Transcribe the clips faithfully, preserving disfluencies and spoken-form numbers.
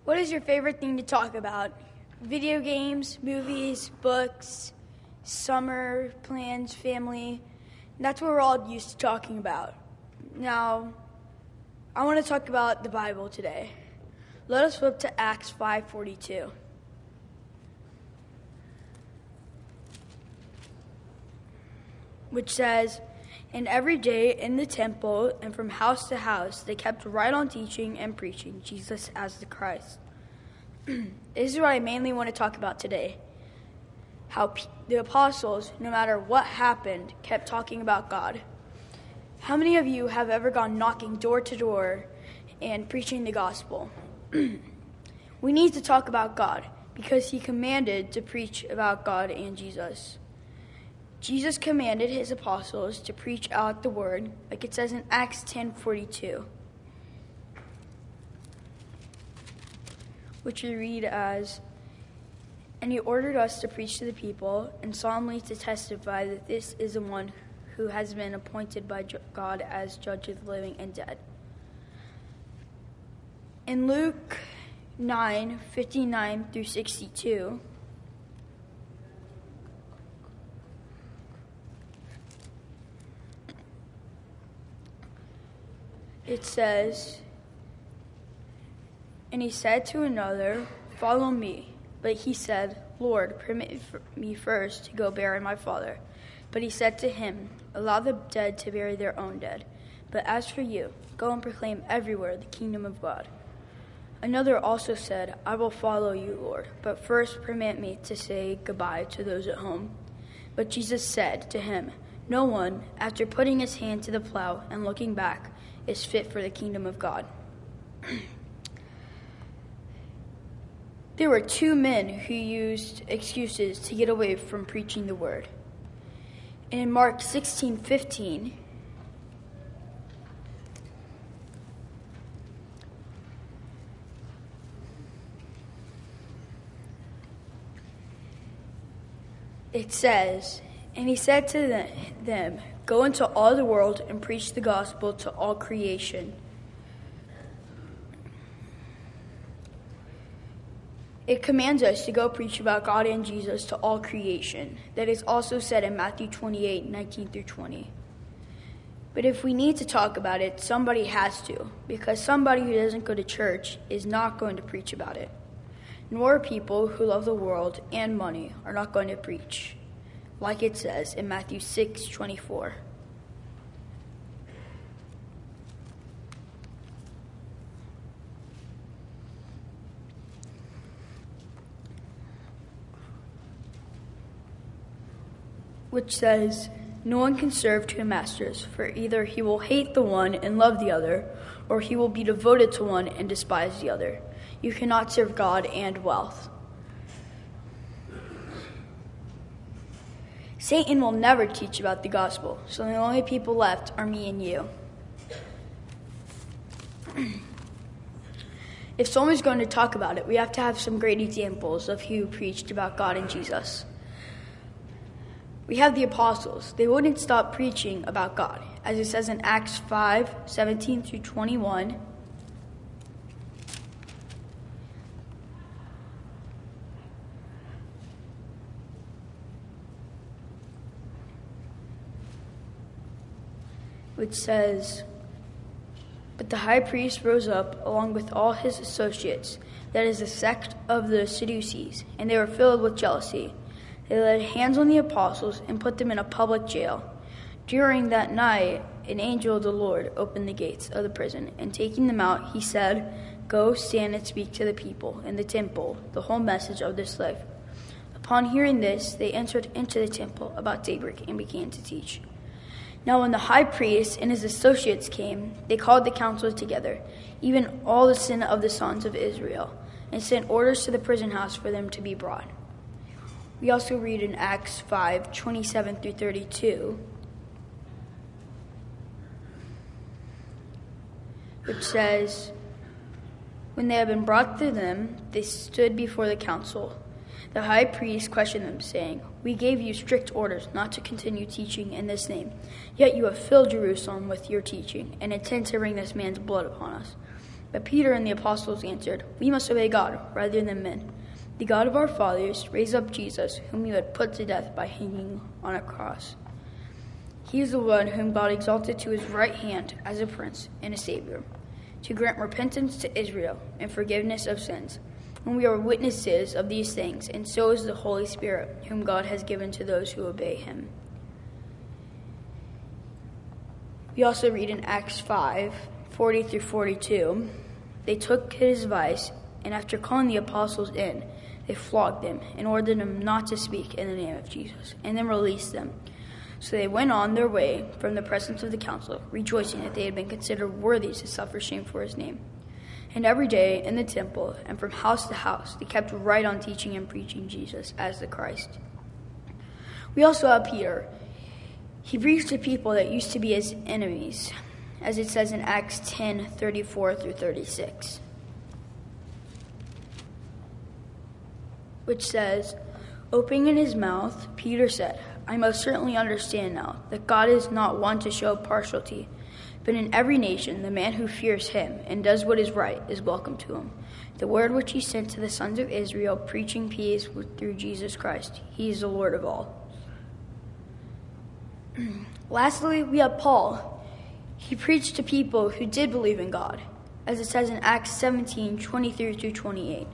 What is your favorite thing to talk about? Video games, movies, books, summer plans, family. That's what we're all used to talking about. Now, I want to talk about the Bible today. Let us flip to Acts five forty-two. Which says, "And every day in the temple and from house to house, they kept right on teaching and preaching Jesus as the Christ." This is what I mainly want to talk about today. How p- the apostles, no matter what happened, kept talking about God. How many of you have ever gone knocking door to door and preaching the gospel? We need to talk about God because he commanded to preach about God and Jesus. Jesus commanded his apostles to preach out the word, like it says in Acts ten forty-two, which we read as, "And he ordered us to preach to the people and solemnly to testify that this is the one who has been appointed by God as judge of the living and dead." In Luke nine fifty-nine through sixty-two, it says, "And he said to another, 'Follow me.' But he said, 'Lord, permit me first to go bury my father.' But he said to him, 'Allow the dead to bury their own dead. But as for you, go and proclaim everywhere the kingdom of God.' Another also said, 'I will follow you, Lord, but first permit me to say goodbye to those at home.' But Jesus said to him, 'No one, after putting his hand to the plow and looking back, is fit for the kingdom of God.'" There were two men who used excuses to get away from preaching the word. And in Mark sixteen fifteen, it says, "And he said to them, 'Go into all the world and preach the gospel to all creation.'" It commands us to go preach about God and Jesus to all creation. That is also said in Matthew twenty-eight nineteen through twenty. But if we need to talk about it, somebody has to, because somebody who doesn't go to church is not going to preach about it. Nor people who love the world and money are not going to preach, like it says in Matthew six twenty-four. Which says, "No one can serve two masters, for either he will hate the one and love the other, or he will be devoted to one and despise the other. You cannot serve God and wealth." Satan will never teach about the gospel, so the only people left are me and you. If someone's going to talk about it, we have to have some great examples of who preached about God and Jesus. We have the apostles. They wouldn't stop preaching about God, as it says in Acts five seventeen through twenty-one. Which says, "But the high priest rose up along with all his associates, that is the sect of the Sadducees, and they were filled with jealousy. They laid hands on the apostles and put them in a public jail. During that night, an angel of the Lord opened the gates of the prison, and taking them out, he said, 'Go stand and speak to the people in the temple the whole message of this life.' Upon hearing this, they entered into the temple about daybreak and began to teach. Now when the high priest and his associates came, they called the council together, even all the sin of the sons of Israel, and sent orders to the prison house for them to be brought." We also read in Acts five twenty-seven through thirty-two, which says, "When they had been brought to them, they stood before the council. The high priest questioned them, saying, 'We gave you strict orders not to continue teaching in this name, yet you have filled Jerusalem with your teaching and intend to bring this man's blood upon us.' But Peter and the apostles answered, "We must obey God rather than men. The God of our fathers raised up Jesus, whom you had put to death by hanging on a cross. He is the one whom God exalted to his right hand as a prince and a savior, to grant repentance to Israel and forgiveness of sins. And we are witnesses of these things, and so is the Holy Spirit, whom God has given to those who obey him." We also read in Acts five, forty through forty-two, "They took his advice, and after calling the apostles in, they flogged them and ordered them not to speak in the name of Jesus, and then released them. So they went on their way from the presence of the council, rejoicing that they had been considered worthy to suffer shame for his name. And every day in the temple and from house to house, they kept right on teaching and preaching Jesus as the Christ." We also have Peter. He preached to people that used to be his enemies, as it says in Acts ten, thirty-four through thirty-six. Which says, "Opening his mouth, Peter said, 'I most certainly understand now that God is not one to show partiality, but in every nation the man who fears him and does what is right is welcome to him. The word which he sent to the sons of Israel, preaching peace through Jesus Christ. He is the Lord of all.'" Lastly, we have Paul. He preached to people who did believe in God, as it says in Acts seventeen, twenty-three through twenty-eight.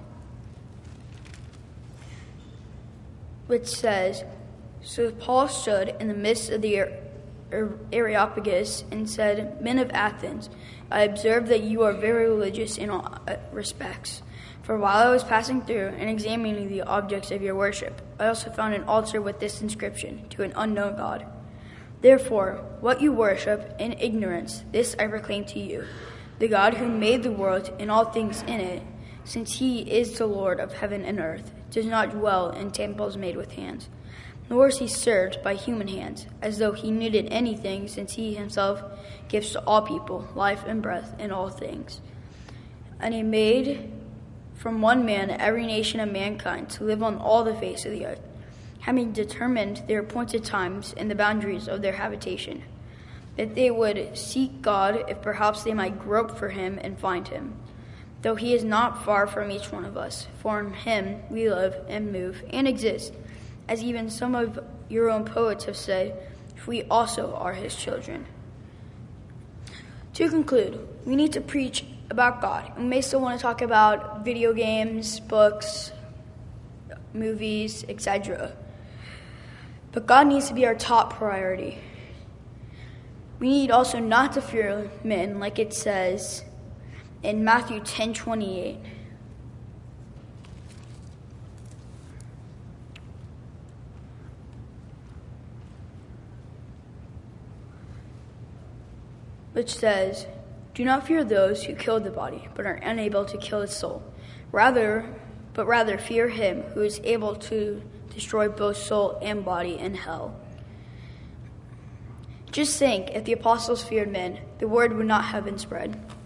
Which says, "So Paul stood in the midst of the Areopagus and said, 'Men of Athens, I observe that you are very religious in all respects. For while I was passing through and examining the objects of your worship, I also found an altar with this inscription, to an unknown God. Therefore, what you worship in ignorance, this I proclaim to you, the God who made the world and all things in it, since he is the Lord of heaven and earth, does not dwell in temples made with hands, nor is he served by human hands, as though he needed anything, since he himself gives to all people life and breath in all things. And he made from one man every nation of mankind to live on all the face of the earth, having determined their appointed times and the boundaries of their habitation, that they would seek God if perhaps they might grope for him and find him, though he is not far from each one of us, for in him we live and move and exist, as even some of your own poets have said, if we also are his children." To conclude, we need to preach about God. We may still want to talk about video games, books, movies, et cetera. But God needs to be our top priority. We need also not to fear men, like it says in Matthew ten twenty-eight. Which says, "Do not fear those who kill the body, but are unable to kill the soul. Rather, but rather fear him who is able to destroy both soul and body in hell." Just think, if the apostles feared men, the word would not have been spread.